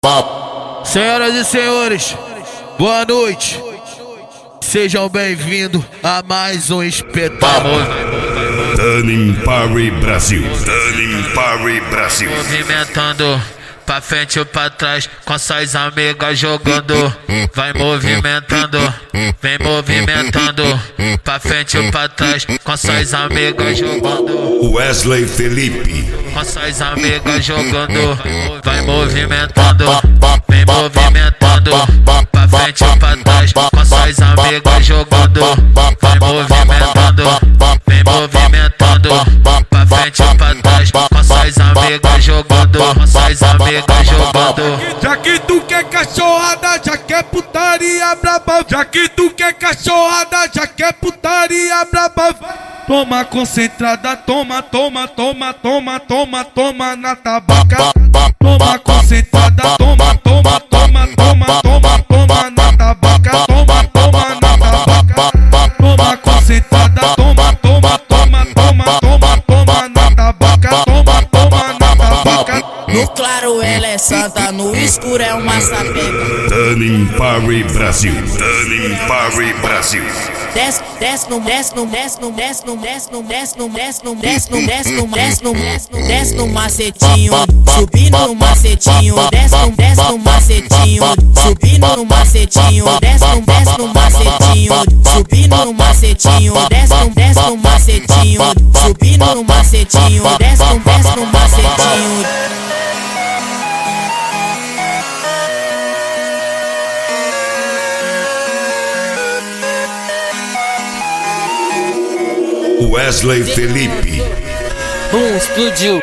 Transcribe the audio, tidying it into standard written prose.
Senhoras e senhores, boa noite. Sejam bem-vindos a mais um espetáculo. Turning Party Brasil. Turning Party Brasil. Movimentando pra frente ou pra trás, com suas amigas jogando. Vai movimentando, vem movimentando pra frente ou pra trás, com suas amigas jogando. Wesley Felipe. Com suas amigas jogando. Vai movimentando, vem movimentando pra frente ou pra trás, com suas amigas jogando. Vai movimentando, vem movimentando pra frente ou pra trás, com suas amigas jogando. Com suas amigas jogando. Já que tu quer cachorrada, já quer putaria braba. Já que tu quer cachorrada, já quer putaria braba. Toma concentrada, toma, toma, toma, toma, toma, toma na tabaca. Toma concentrada, toma, toma, toma, toma, toma, toma na tabaca. Toma, toma na tabaca. Toma concentrada, toma, toma, toma, toma, toma, toma na tabaca. Toma, toma na tabaca. No claro ela é santa, no escuro é uma sapeca. Turning Party Brasil. Turning Party Brasil. Desce, desce no, desce no, desce no, desce no, desce no, desce no, desce no, desce no, desce no, desce no, desce no, desce no macetinho, subindo no macetinho, desce no macetinho, subindo no macetinho, desce no macetinho, subindo no macetinho, desce no macetinho, subindo no macetinho, desce no macetinho. Wesley Felipe. Explodiu.